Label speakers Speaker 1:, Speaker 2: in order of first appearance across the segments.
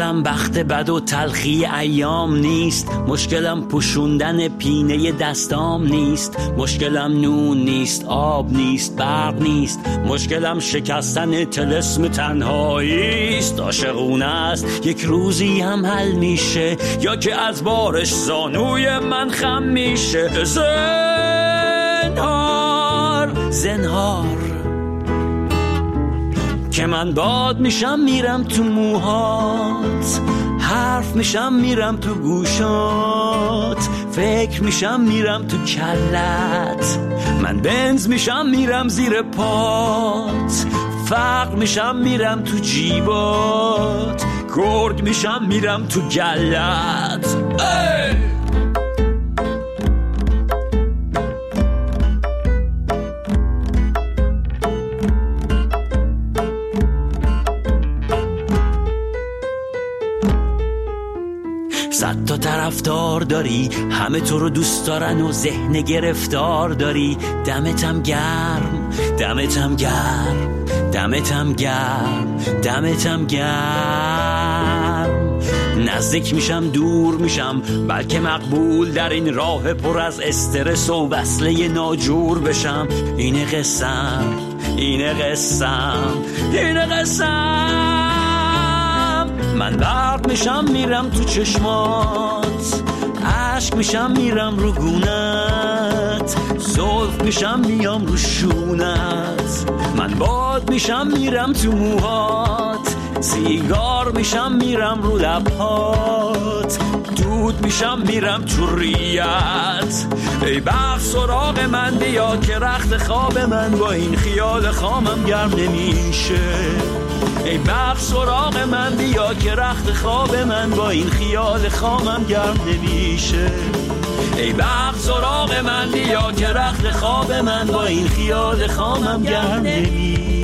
Speaker 1: مشکلم بخت بد و تلخی ایام نیست، مشکلم پوشوندن پینه دستام نیست، مشکلم نون نیست، آب نیست، برق نیست، مشکلم شکستن طلسم تنهایی است. عاشقونه است یک روزی هم حل میشه، یا که از بارش زانوی من خم میشه. زنهار که من باد میشم میرم تو موهات، حرف میشم میرم تو گوشات، فکر میشم میرم تو کلت، من بنز میشم میرم زیر پات، فقر میشم میرم تو جیبات، گرگ میشم میرم تو گلت. صد تا طرفدار داری، همه تو رو دوست دارن و ذهن گرفتار داری. دمتم گرم، دمتم گرم، دمتم گرم، دمتم گرم. نزدیک میشم دور میشم، بلکه مقبول در این راه پر از استرس و وصله ناجور بشم. اینه قسم، اینه قسم، اینه قسم. من برق میشم میرم تو چشمات، عشق میشم میرم رو گونت، زلف میشم میام رو شونت، من باد میشم میرم تو موهات، سیگار میشم میرم رو لبهات، دود میشم میرم تو ریت. ای بخت سراغ من بیا که رخت خواب من با این خیال خامم گرم نمیشه. ای بخت سراغ من بیا که رخت خواب من با این خیال خامم گرم نمیشه. ای بخت سراغ من بیا که رخت خواب من با این خیال خامم گرم نمیشه.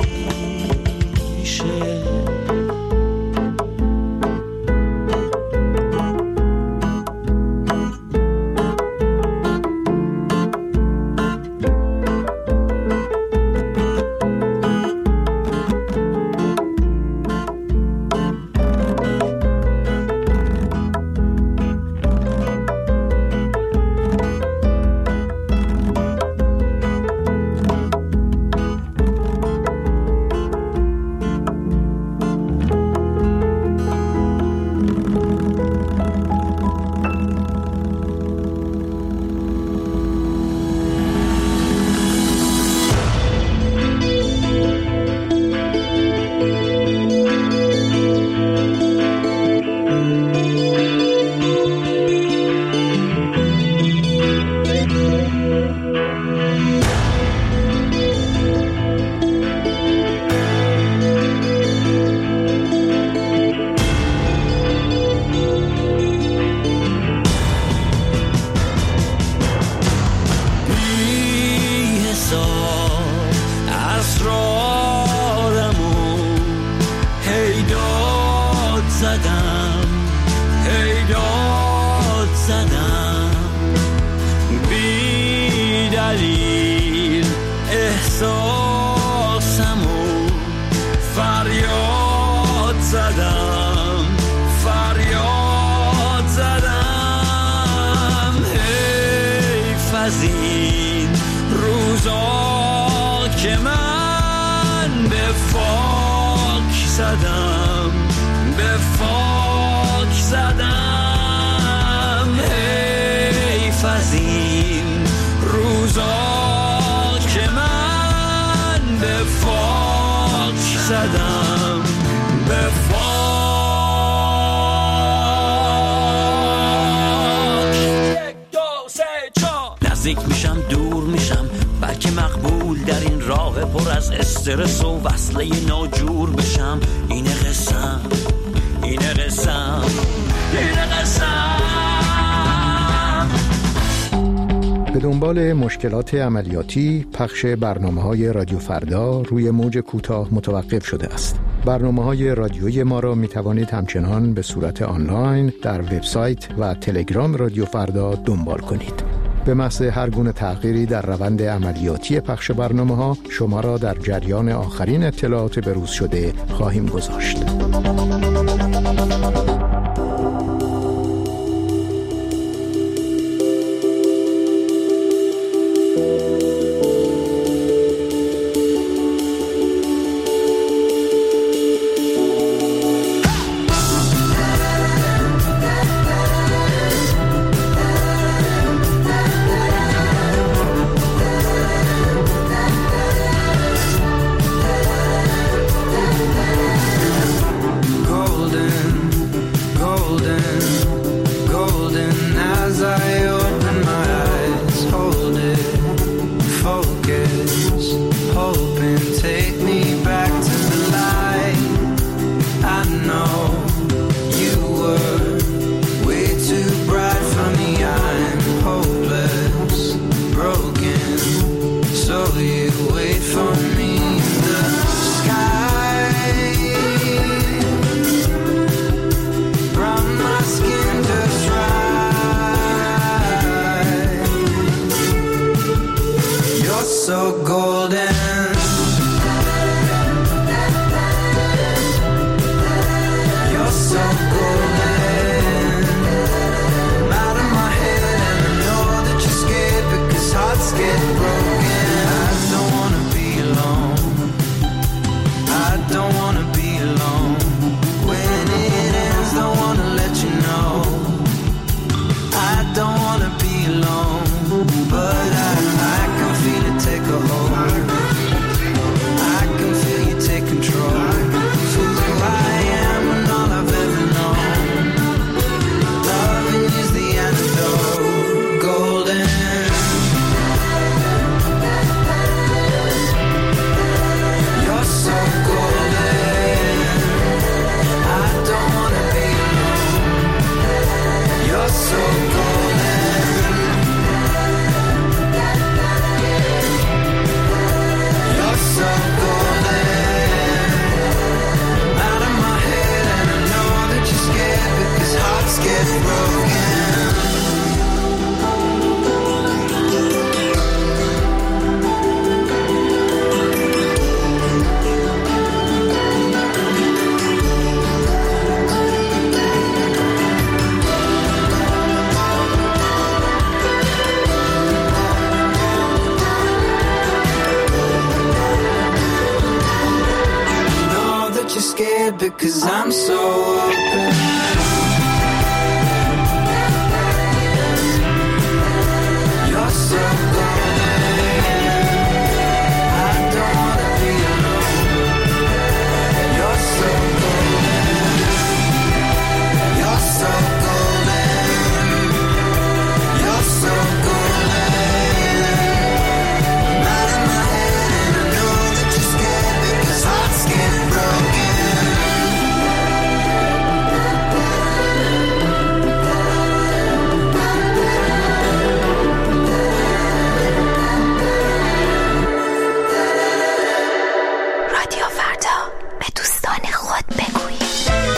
Speaker 1: نزدیک میشم دور میشم، بلکه مقبول در این راه پر از استرس و وصله ناجور بشم. اینه قسم، اینه قسم، اینه قسم.
Speaker 2: به دنبال مشکلات عملیاتی پخش برنامه‌های رادیو فردا روی موج کوتاه متوقف شده است. برنامه‌های رادیویی ما را می‌توانید همچنان به صورت آنلاین در وبسایت و تلگرام رادیو فردا دنبال کنید. به محض هر گونه تغییری در روند عملیاتی پخش برنامه‌ها شما را در جریان آخرین اطلاعات بروز شده خواهیم گذاشت.
Speaker 3: scared because I'm so open. You're so golden. I don't wanna be alone. You're so golden. You're so golden. You're so golden. I'm out of my head and I know that you're scared because hearts get broken.
Speaker 4: رادیو فردا به دوستان خود بگویید.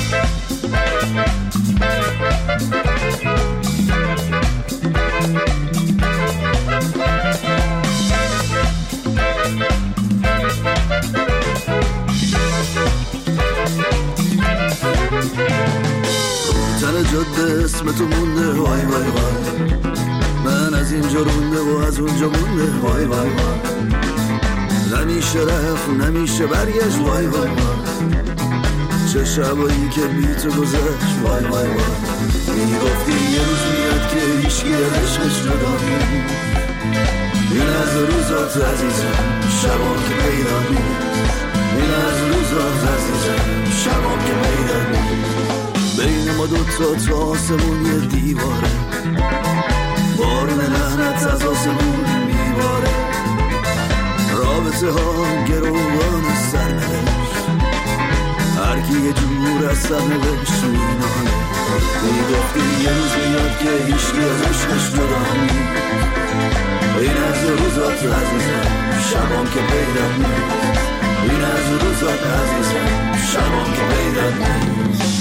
Speaker 5: تن جاده اسم تو مونده وای وای وای، من از اینجا رونده و از اونجا مونده وای وای وای، نمیشه رفت نمیشه برگشت وای وای وای، چه شبایی که بی تو گذشت وای وای وای، میگفتی یه روز میاد که هیچکی از عشقش جدا نیست، این از روزات عزیزم شبام که پیدا نیست، این از روزات عزیزم شبام که پیدا نیست، بین ما دوتا تا آسمون یه دیواره، بارون لعنت از آسمون میباره، رابطه ها گروگان سرنوشت، هر کی یه جور از سرنوشت مینانه، میگفتی یه روز میاد که هیچکی از عشقش جدا نیست، این از روزات عزیزم شبام که پیدا نیست، این از روزات عزیزم شبام که پیدا نیست.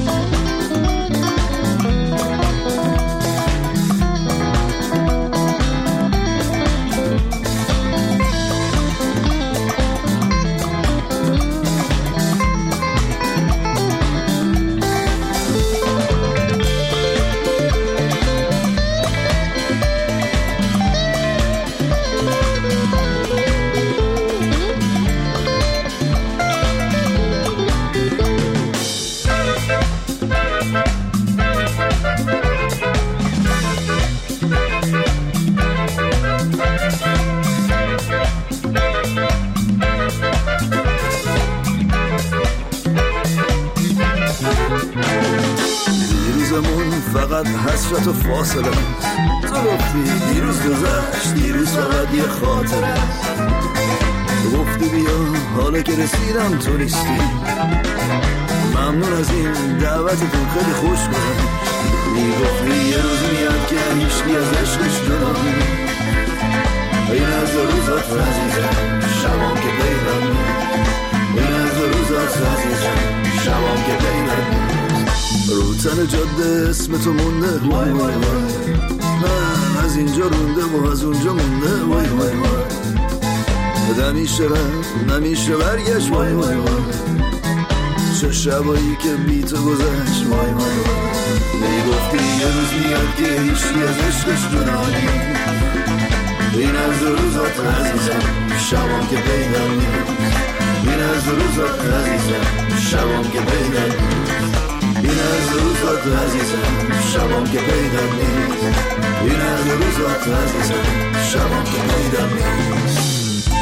Speaker 5: فقط حسرت و فاصله، تو گفتی دیروز گذشت، دیروز فقط یه خاطره، تو گفتی بیا حالا که رسیدم تو نیستی، ممنون از این دعوتتون خیلی خوش گذشت، میگفتی یه روز میاد که هیچکی از عشقش جدا نیست، این از روزات عزیزم شبام که پیدا نیست، این از روزات عزیزم شبام که پیدا نیست، رو تن جاده اسم تو مونده وای وای وای، من از اینجا رونده و از اونجا مونده وای وای وای، نمیشه رفت نمیشه برگشت وای وای وای، چه شبایی که بی تو گذشت وای وای وای، میگفتی یه روز میاد که هیچکی از عشقش جدا نیست، این از روزات عزیزم شبام که پیدا نیست، این از روزات عزیزم شبام که پیدا نیست، این از روزات عزیزم شبام که پیدا نیست، این از روزات عزیزم شبام که پیدا نیست.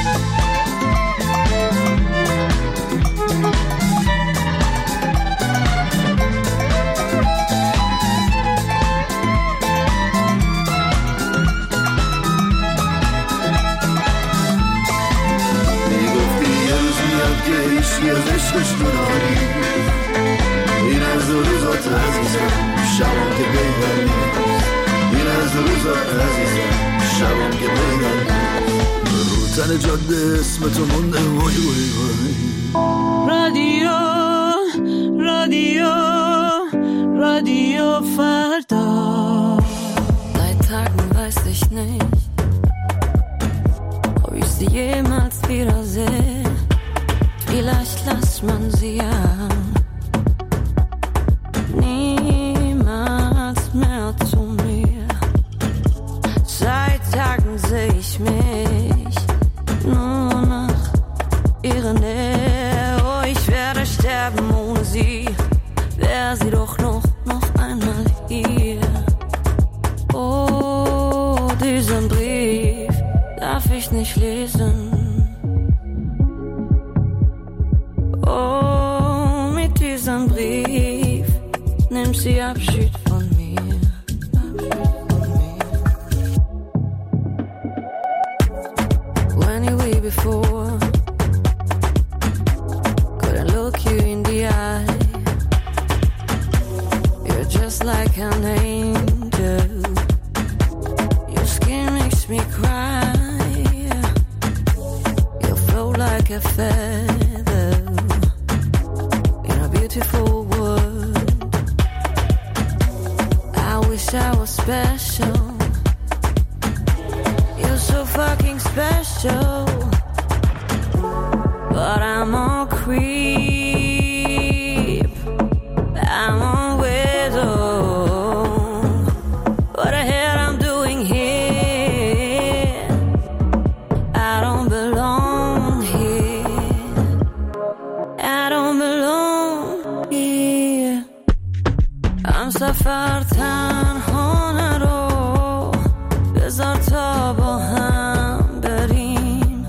Speaker 5: میگفتی یه روز میاد که هیچکی از عشقش جدا نیست، این از روزات عزیزم شبام که پیدا نیست، این از روزات عزیزم شبام که پیدا نیست، رو تن جاده اسم تو مونده وای وای وای.
Speaker 6: رادیو رادیو رادیو فردا.
Speaker 7: Seit Tagen weiß ich nicht, ob ich sie jemals wiedersehe. Vielleicht lässt man sie ja niemals mehr zu mir. Seit Tagen sehe ich mich nur nach ihrer Nähe. Oh, ich werde sterben. sterben ohne sie, wäre sie doch noch einmal hier. Oh, diesen Brief darf ich nicht lesen. Oh, mit diesem Brief nimmt sie Abschied von mir. Anyway, before couldn't look you in the eye. You're just like an angel. Your skin makes me cry. You float like a feather in a beautiful world. I wish I was special. You're so fucking special. But I'm a creep, I'm a widow. What the hell I'm doing here? I don't belong here. I don't belong here. I'm سفر تنها نرو، بذار تا با هم بریم،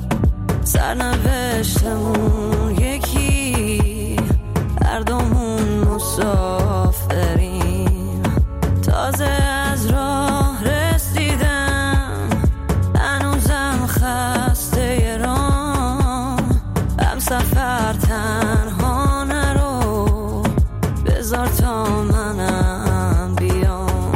Speaker 7: سرنوشتمون یکی، هر دومون مسافریم. تازه از راه رسیدم، هنوزم خسته رام. هم سفر تنها نرو، بذار تا منم بیام.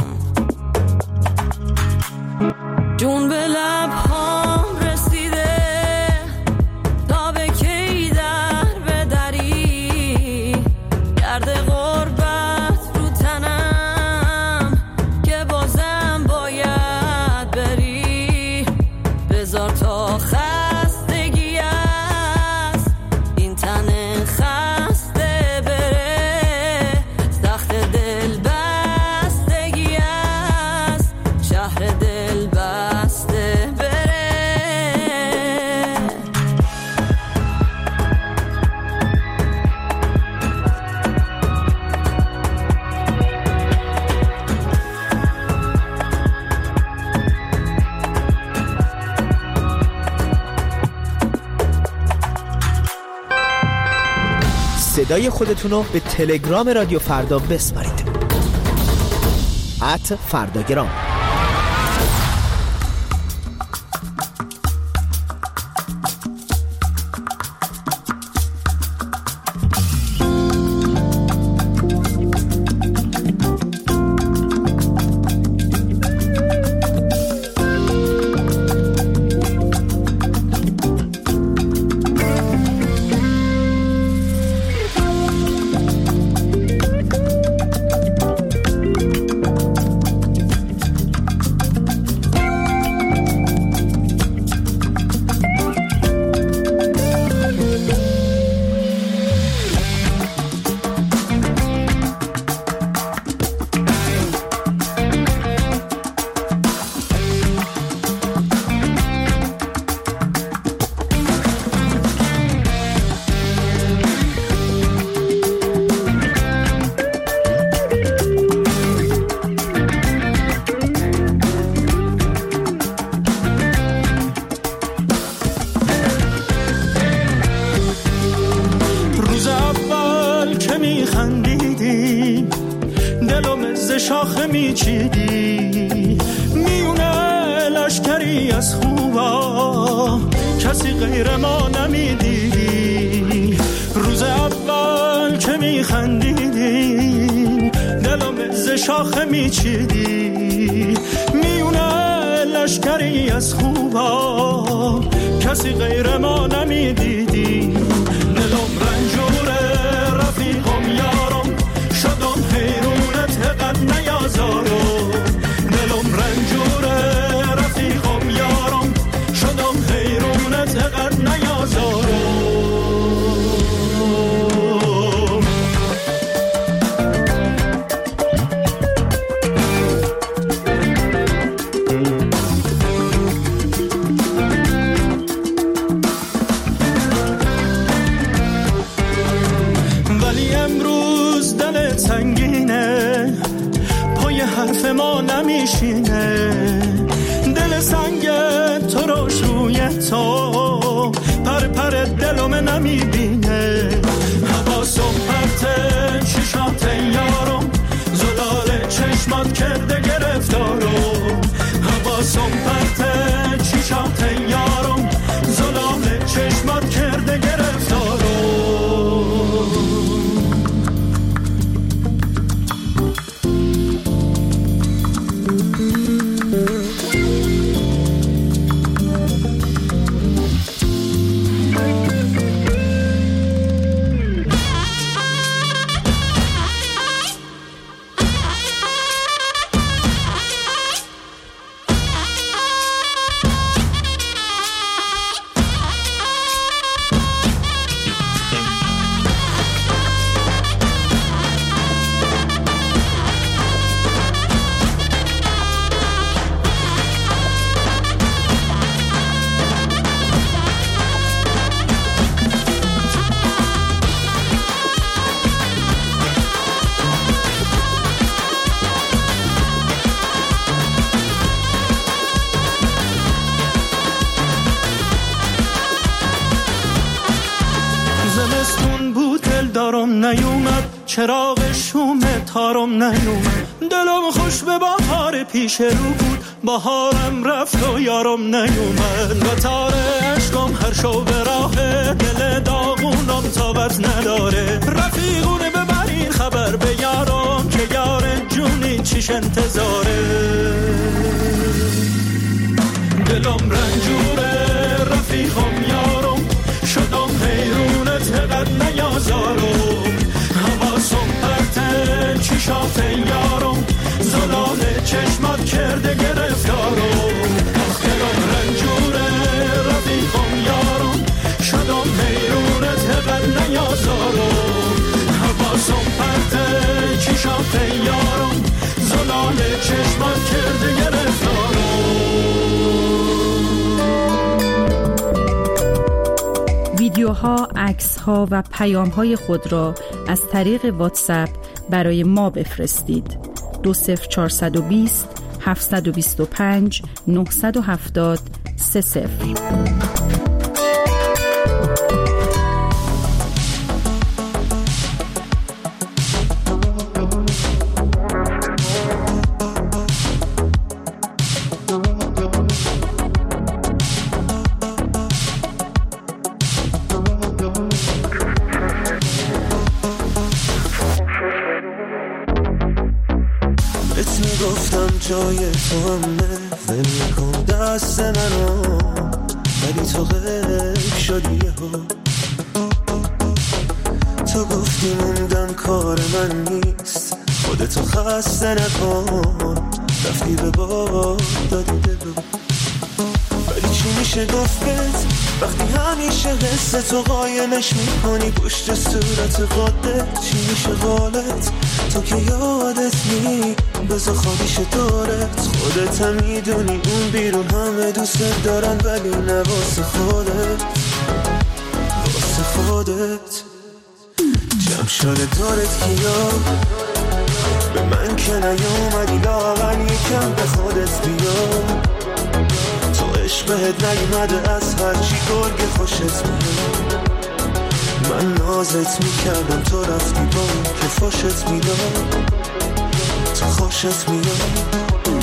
Speaker 7: جون به لبهام رسیده، تا به کی در بدری، گرد غربت رو تنم که بازم باید بری. بذار تا خستگی است این تن خسته بره، سخت دل بستگی است شهر دل بسته بره.
Speaker 8: صدای خودتونو به تلگرام رادیو فردا بسپارید. @فرداگرام.
Speaker 9: شاخه میچیدی میونه لشکری از خوبا، کسی غیر ما نمیدیدی. روز اول که میخندیدی دلم ز شاخه میچیدی میونه لشکری از خوبا، کسی غیر ما نمیدیدی. دلم رنجوره رفیقم یارم، شدم حیرونت قد نیازارم. دلم رنجوره رفیقم یارم، شدم حیرونت قد نیازارم. نمیشینه، دل سنگ ترش روی تو پر پر دلم نمیبینه. حواسم پرته چشات یارم، زلال چشمات کرده گرفتارم. حواسم پرته چشات یارم، زلال چشمات کرده گرفتارم. نیومد چراغ شوم تارم نیومد، دلم خوش به بهار پیش رو بود، بهارم رفت و یارم نیومد. و تار عشقم هر شو به راه دل داغونم تابت نداره. رفیقونه ببرین خبر به یارم که یار جونی چیش انتظاره. دلم رنجوره رفیقم یارم، شدم حیرونت قد نیازارم. حواسم پرته چشات یارم، زلال چشمات کرده گرفتارم. دلم رنجوره رفیقم یارم، شدم حیرونت قد نیازارم. حواسم پرته چشات یارم، زلال چشمات کرده گرفتارم.
Speaker 10: ویدیوها، عکس‌ها و پیام‌های خود را از طریق واتساپ برای ما بفرستید. 20420 725 970 30.
Speaker 11: جای تو همه ول کن دست منو، ولی تو غیب شدی ها. تو گفتی موندن کار من نیست، خودتو خسته نکن. رفتی به باد دادی دلو، ولی چی میشه گفت بهت وقتی همیشه حس تو قایمش میکنی پشت صورت قدت. چی میشه قالت تو که یادت نی، بذار خوابیش دارت. خودت هم میدونی اون بیرون همه دوست دارن، ولی نه واسه خودت. واسه خودت جمع شده دارت کیا، به من که نیومدی لاغر یکم به خودت بیا. تو عشق بهت نیومده از هرچی گرگ خوشت میاد. من نازت میکردم تو رفتی با که فاشت میداد. تو خوشت میاد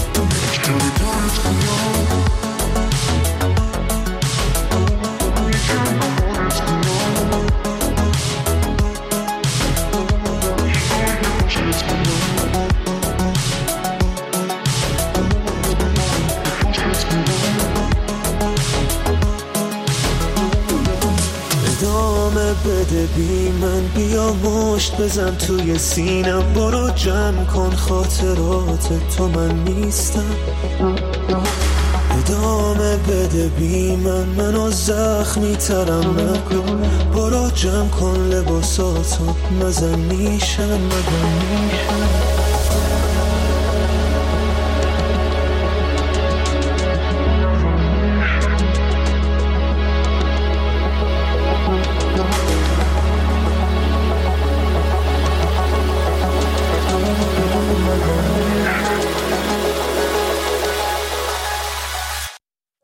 Speaker 11: بده بی من، بیا مشت بزن توی سینم. برو جمع کن خاطرات تو، من نیستم. ادامه بده بی من، منو زخمی ترم نکن. برو جمع کن لباساتو، مزن میشم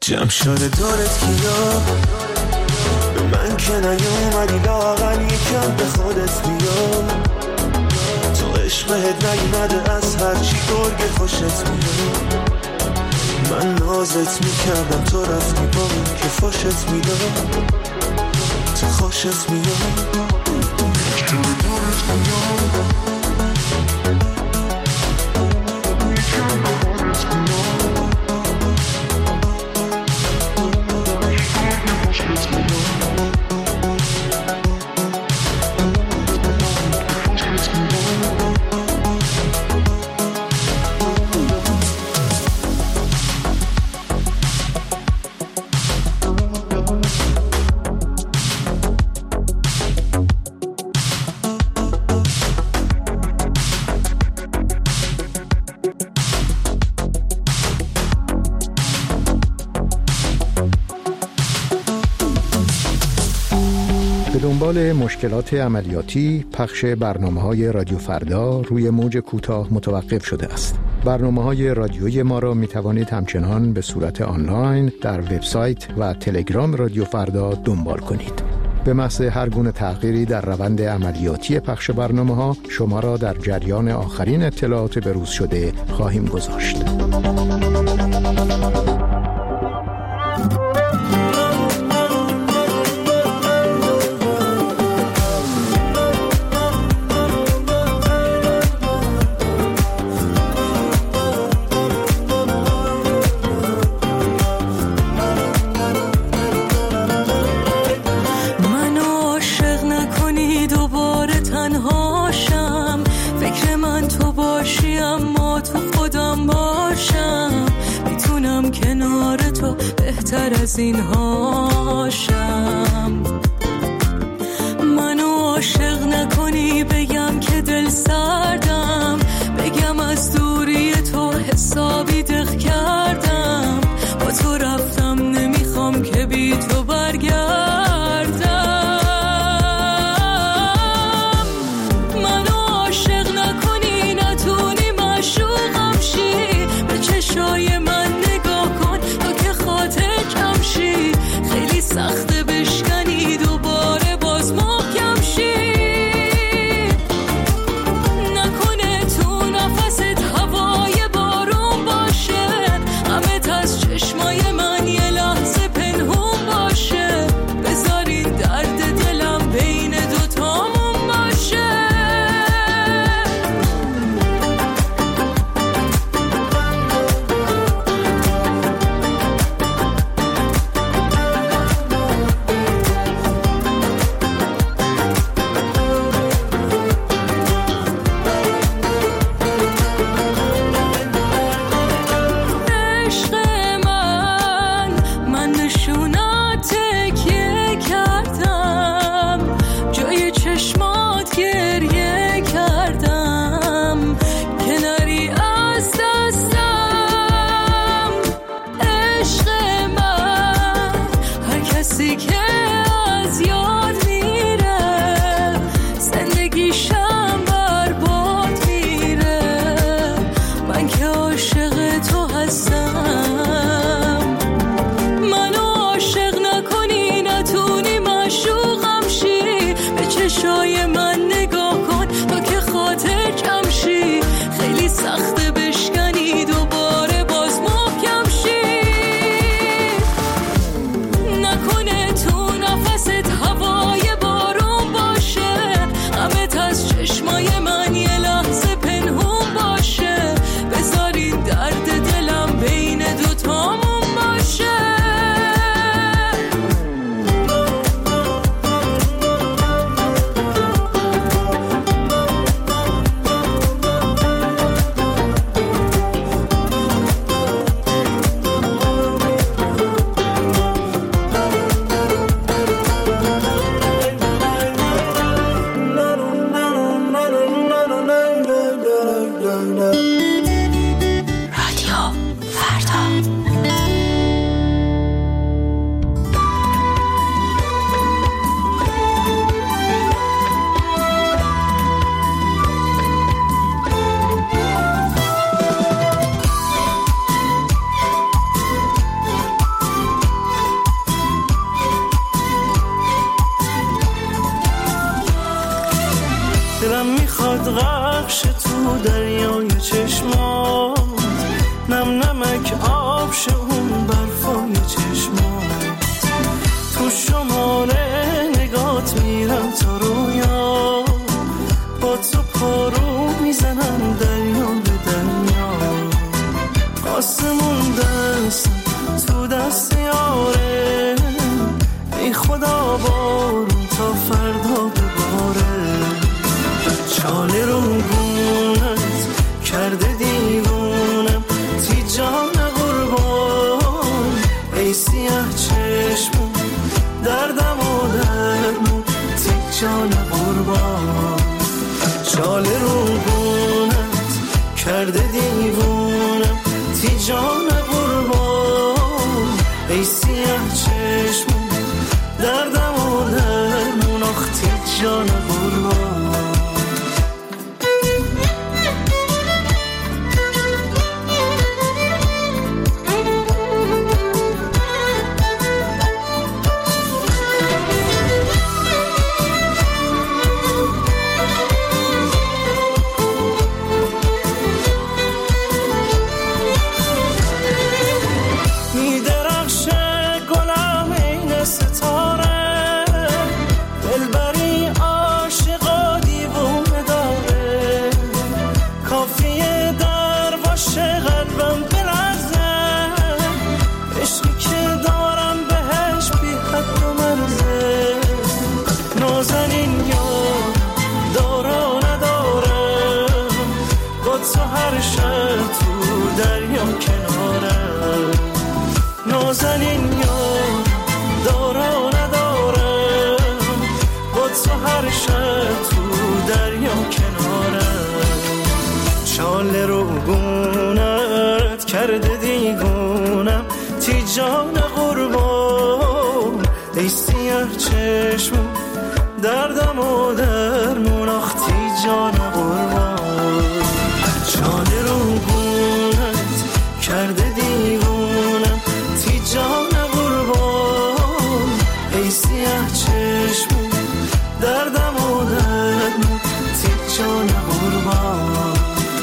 Speaker 11: جمع شده دورت کیا به من که نیومدی لااقل یکم به خودت بیا تو عشقت نیومده از هرچی گرگ خوشت میاد من نازت میکردم تو رفتی با من که فاشت میداد تو خوشت میاد
Speaker 2: به دنبال مشکلات عملیاتی پخش برنامه‌های رادیو فردا روی موج کوتاه متوقف شده است. برنامه‌های رادیویی ما را می‌توانید همچنان به صورت آنلاین در وبسایت و تلگرام رادیو فردا دنبال کنید. به محض هر گونه تغییری در روند عملیاتی پخش برنامه‌ها شما را در جریان آخرین اطلاعات بروز شده خواهیم گذاشت.
Speaker 6: از این هاشم منو عاشق نکنی بگم که دل سردم بگم از دوری تو حسابی دق کردم با تو رفتم نمیخوام که بی تو برگردم منو عاشق نکنی نتونی معشوقم شی به چشای من نگاه کن تا که خاطر خیلی سخته بشکنی دوباره باز محکم شی نکنه تو نفست هوای بارون باشه غمت از چشمای من یه لحظه پنهون باشه بذارین درد دلم بین دوتامون باشه
Speaker 9: غرقش تو دریای چشمات، نم نمک آب شه اون برفای چشمات، تو شمال نگات میرم تا رویا، با تو پارو میزنم دریا به دریا، آسمون دست تو دست یاره، ای خدا بارون تا فردا بباره، چاله رو گونت کرده دیوونم، تی جان قربان ای سیاه چشمون، دردم و درمون تی جان قربان، چاله رو گونت کرده دیوونم، تی جان قربان ای سیاه چشمون، دردم و درمون آخ تی جان قربان. جان قربان ای سیاه چشمون، دردم و درمون آختی جان قربان، چاله رو گونت کرده دیوونم، تی جان قربان ای سیاه چشمون، دردم و درمون تی جان قربان.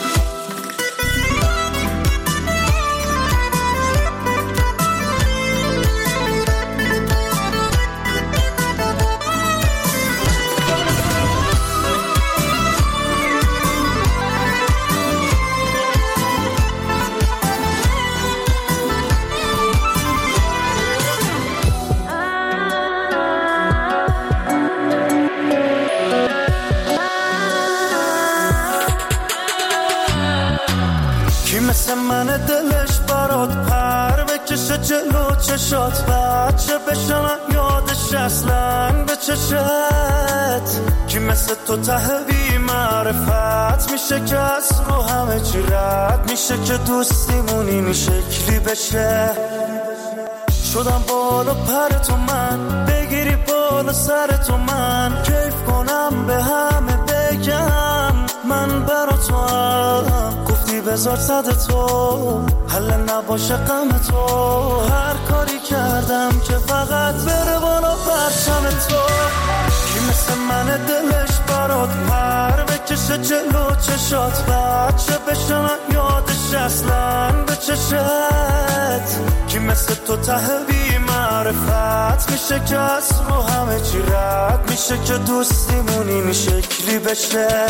Speaker 11: من دلش برات پر بکشه جلو چشات، بچه بشنم یادش اصلا به چشت، کی مثل تو ته بی معرفت میشه که از رو همه چی رد میشه، که دوستیمونی این شکلی بشه، شدم بالا پر تو من، بگیری بالا سر تو من، کیف کنم به همه بگم من برا تو هم، گفتی بذار صد تو حل نباشه غم تو، هر کاری کردم که فقط بره بالا پرچم تو، کی مثل من دلش برات پر بکشه جلو چشات، بچه بشنم یادش اصلا به چشت، کی مثل تو ته بی معرفت میشه که از رو همه چی رد میشه، که دوستیمون این شکلی بشه.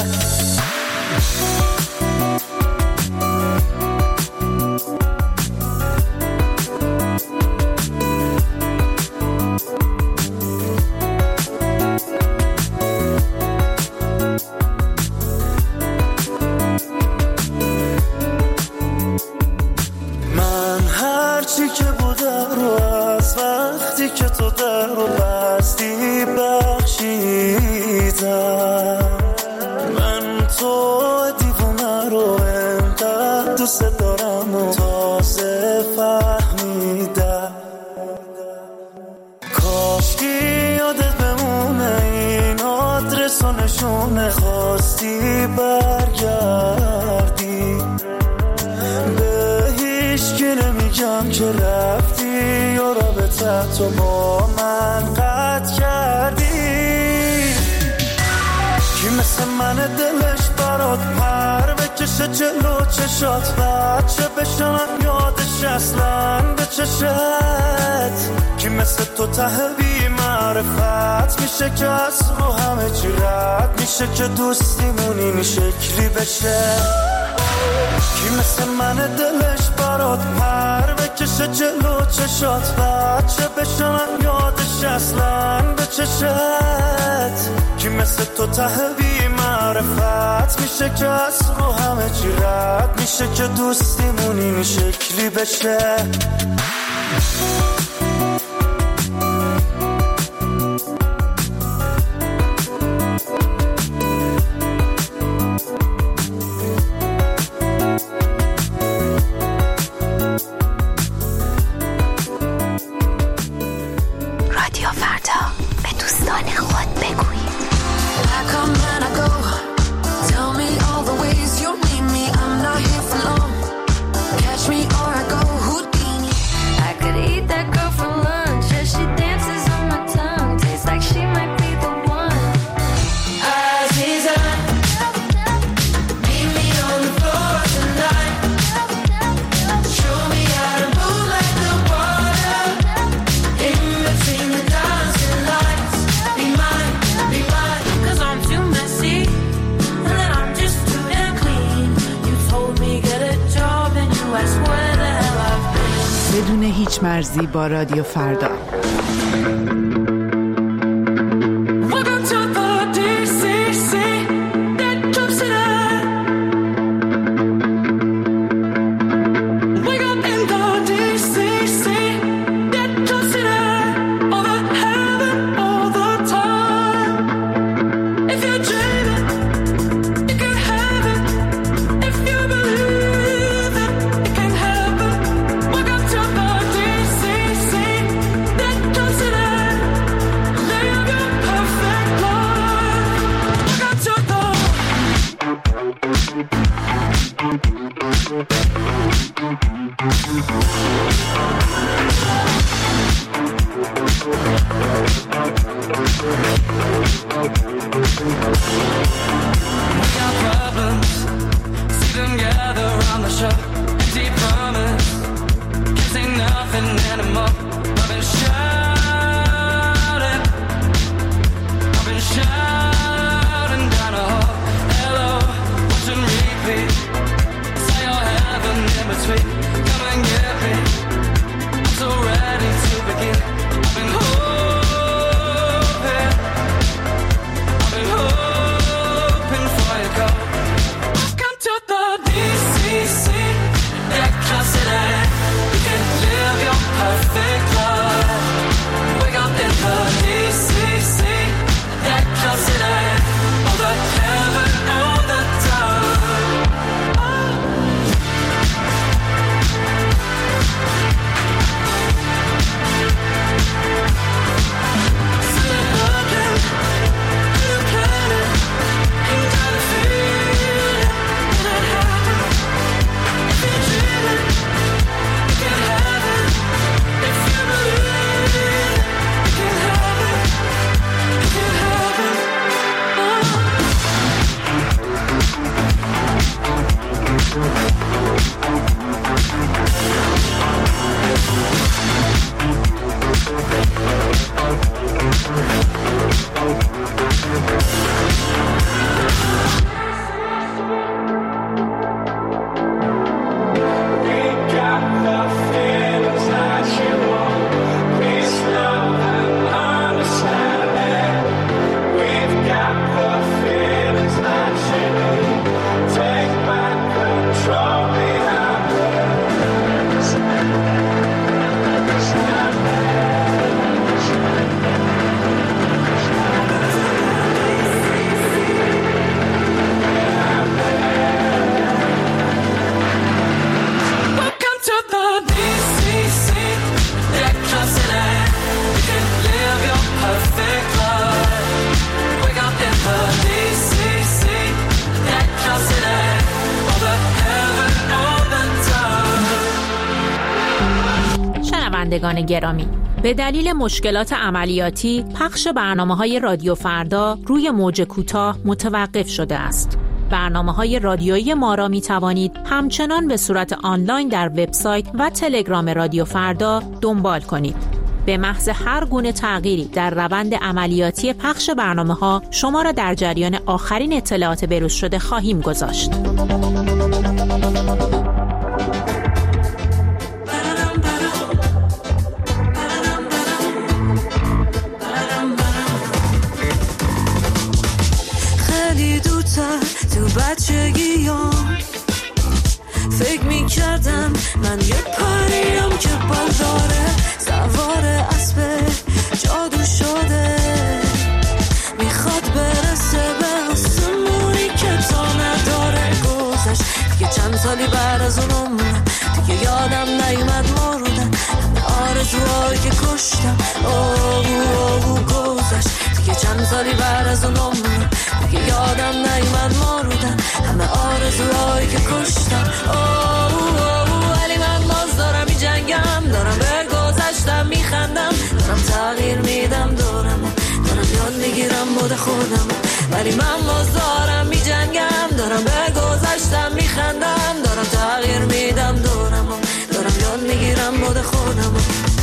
Speaker 11: خواستی برگردی به هیچ کی نمیگم که رفتی، یا رابطه تو با من قطع کردی، کی مثل مثل من دلش برات پر بکشه جلو چشات بچه بشنم یادش اصلا به چشت کی مثل تو ته بی معرفت میشه که از رو همه چی رد میشه که دوستیمون این شکلی بشه کی مثل من دلش برات پر بکشه جلو چشات بچه بشنم یادش اصلا به چشت کی مثل تو ته بی معرفت میشه که از رو همه چی رد میشه که دوستیمون این شکلی بشه
Speaker 12: بدون هیچ مرزی با رادیو فردا.
Speaker 13: شنوندگان گرامی، به دلیل مشکلات عملیاتی پخش برنامه‌های رادیو فردا روی موج کوتاه متوقف شده است. برنامه‌های رادیویی ما را می‌توانید همچنان به صورت آنلاین در وبسایت و تلگرام رادیو فردا دنبال کنید. به محض هر گونه تغییری در روند عملیاتی پخش برنامه‌ها شما را در جریان آخرین اطلاعات بروز شده خواهیم گذاشت.
Speaker 6: خیلی دورتر تو بچگیام فکر میکردم من یه پریم که بال داره، سوار اسب جادو شده، میخواد برسه به آسمونی که تا نداره. گذشت دیگه چند سالی بعد از اون عمرم، دیگه یادم نیومد مردن همه آرزوهایی که کشتم. گذشت دیگه چند سالی بعد از اون عمرم، دیگه یادم نیومد مردن همه آرزوهایی که کشتم. ولی من باز دارم می جنگم، دارم به گذشتم میخندم، دارم تغییر میدم دارم یاد میگیرم بود خودم. ولی من باز دارم می جنگم، دارم به گذشتم میخندم، دارم تغییر میدم دارم یاد میگیرم بود خودم.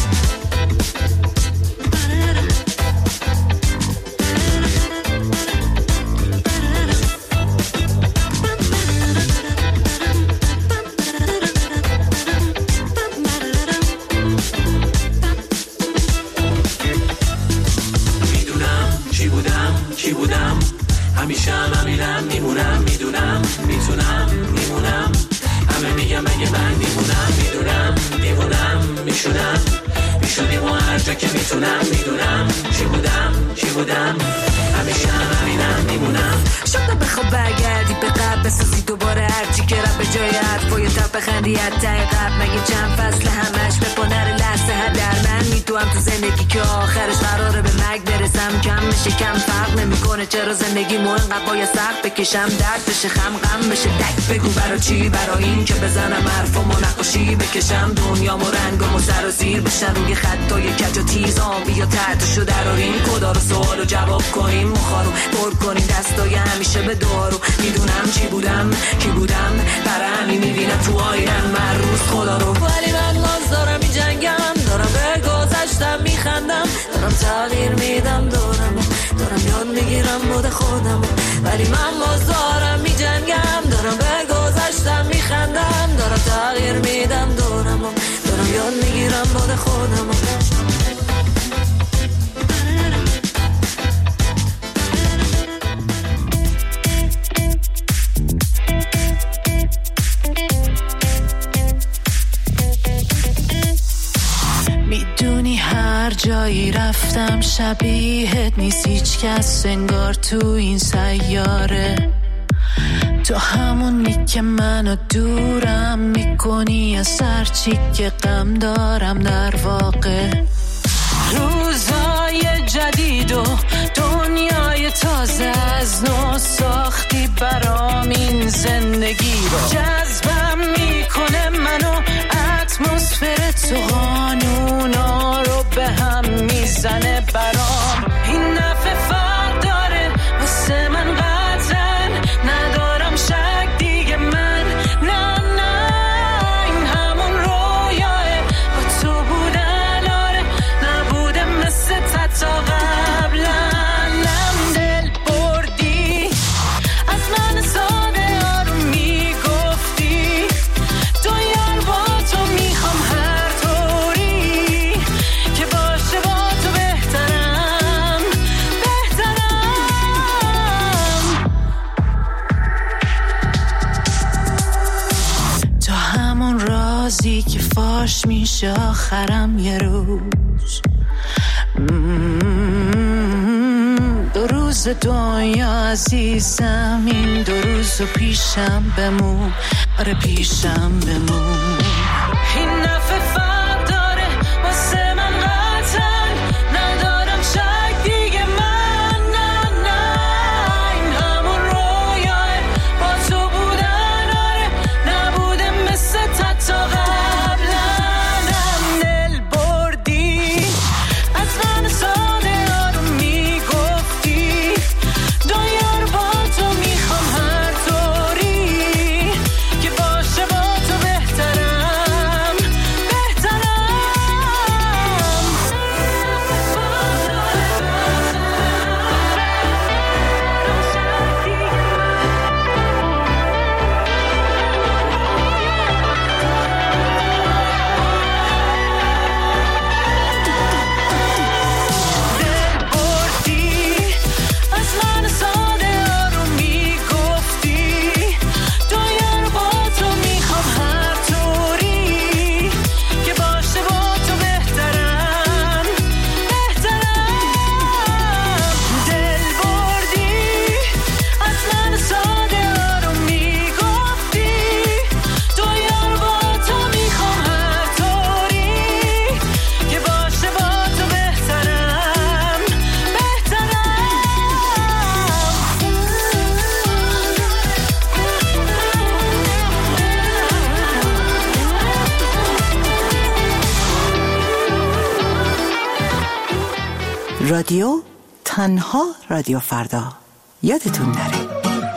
Speaker 11: همیشه همینم میمونم، میدونم میتونم میمونم، همه میگم اگه من میمونم، میدونم دیوونم میشونم، میشونیم و هر جا که میتونم، میدونم چی بودم همیشه همینم میمونم.
Speaker 6: شاید بخواب برگردی به قبل بسازی دوباره هرچی که رب به جای حرفای تب بخندی حتی قبل، مگه چند فصل همش به پانر لحظه هر در من میتوام تو زندگی که آخرش قراره به مرگ برسم. کم میشه کم فرق نمیکنه، چرا زندگی مو انقدر باید سخت بکشم، درد بشه غم بشه دک، بگو برا چی؟ برای این که بزنم حرفمو نقاشی بکشم، دنیامو رنگمو سر و زیر بشن روی خطای کج و تیز، آبی یا تحتشو دراریم، خدا رو سوالو جواب کنیم، مخارو پر کنیم، دستای همیشه به دارو. میدونم چی بودم کی بودم، برای همین میبینم تو آینم من روز خدا رو. ولی من باز دارم می جنگم، دارم به گذشتم میخندم، دارم تغییر میدم دارم یاد میگیرم بود خودم. ولی من باز دارم می جنگم، دارم به گذشتم میخندم، دارم تغییر میدم دارم یاد میگیرم بود خودم.
Speaker 7: میدونی هر جایی رفتم شبیهت نیست هیچ کس انگار تو این سیاره، تو همونی که منو دورم میکنی از هر چی که غم دارم. در واقع روزای جدید و دنیای تازه از نو ساختی برام این زندگی رو، جذبم میکنه منو اتمسفر تو، قانونا رو به هم میزنه برام. این نفع فرق داره واسه من قطعا، ندارم شک دیگه من، نه این همون رویاه با تو بودن، آره نبوده مثل تا قبلا. نم دل بردی از من ساده آروم میگفتی، دنیا رو با تو میخوام هر طوری که باشه، با تو بهترم تو همون رازی که فاش میشه آخرم یه روز. دو روز دنیا عزیزم، این دو روز پیشم بمون، آره پیشم بمون. این نفع فرق داره واسه من قطعا، ندارم شک دیگه من، نه این همون رویاه با تو بودن، آره نبوده مثل تا قبلا. دل
Speaker 12: رادیو تنها رادیو فردا. یادتون نره.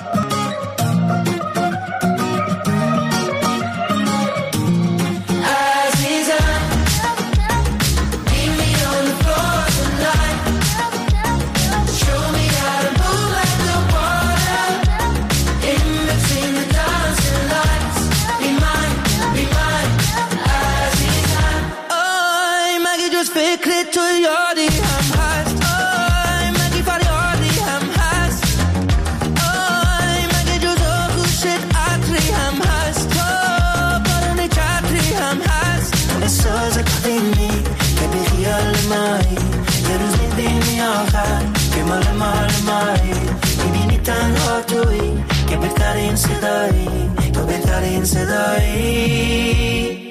Speaker 3: فکر تو یادی هم هست آی مگه فریادی هم هست آی مگه جز آغوشت عطری هم هست تو بارون چتری هم هست احساس قدیمی که بی خیال مایی یه روز میبینی آخر که مال مایی میبینی تنها تویی که بهترین صدایی تو بهترین صدایی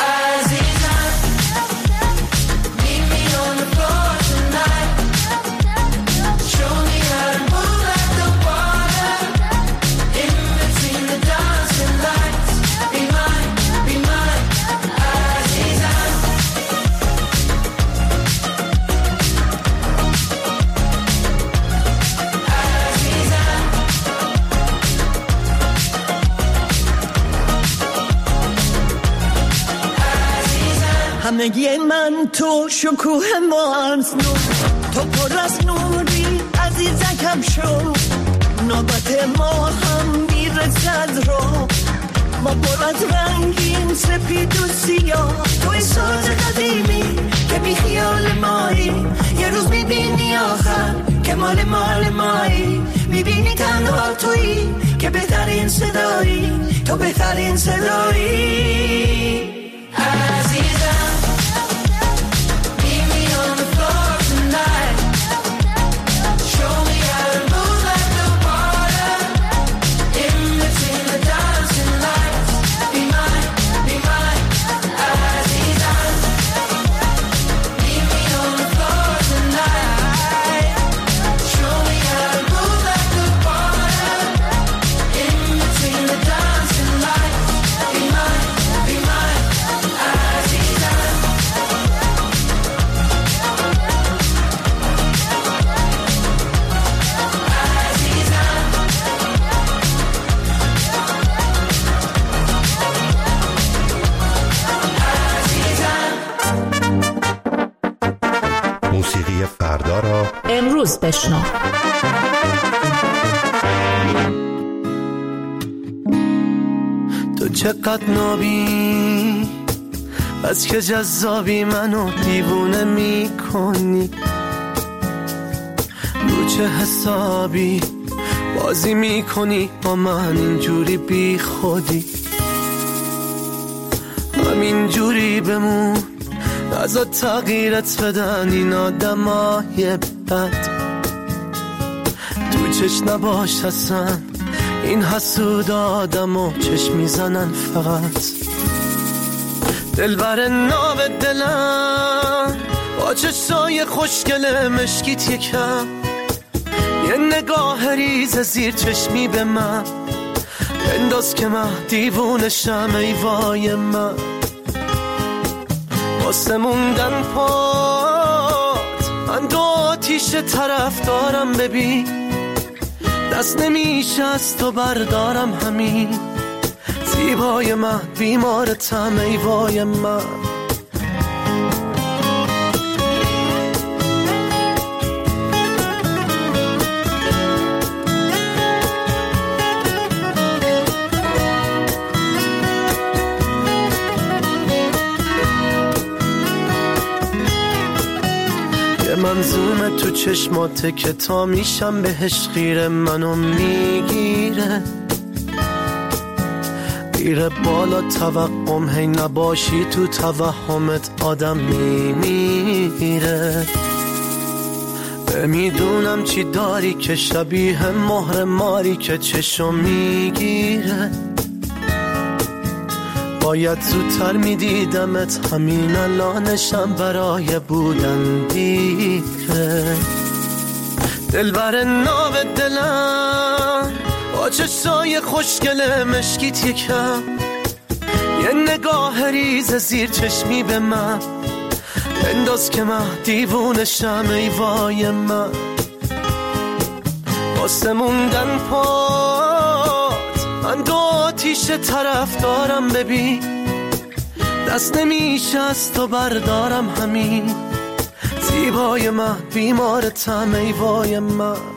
Speaker 3: همگی من تو شکوه مانز نور تو پر از نوری عزیزکم شو نوبت ما هم میرسد رو ما پر از رنگین سپید و سیاه توی ساز قدیمی که بی خیال مایی یه روز میبینی آخر که مال مایی میبینی تنها تویی که بهترین صدایی تو بهترین صدایی
Speaker 14: فردا را
Speaker 13: امروز بشنو.
Speaker 11: تو چقدر نابی از که جذابی منو دیوونه میکنی رو چه حسابی بازی میکنی با من اینجوری بی خودی همینجوری بمون ازت تغییرت بدن این آدمای بد تو چش نباش هستن این حسود آدمو چش میزنن فقط دلبر ناب دلم با چشای خوشگل مشکیت یکم یه نگاه ریز زیر چشمی به من بنداز که من دیوونشم ای وای من واسه موندن پات من دو آتیش طرف دارم ببین دست نمیشه از تو بردارم همین زیبای من بیمارتم ای وای من منظومه تو چشماته که تا میشم بهش خیره منو میگیره میره بالا توقم هی نباشی تو توهمت آدم میمیره نمیدونم چی داری که شبیه مهر ماری که چشم میگیره باید زودتر میدیدمت همین الانشم برای بودن دیره دلبر ناب دلم با چشای خوشگل مشکیت یکم یه نگاه ریز زیر چشمی به من بنداز که من دیوونشم ای وای من، واسه موندن پات من دو آتیش طرف دارم، ببین دست نمیشه از تو بردارم، همین زیبای من بیمارتم ای وای من.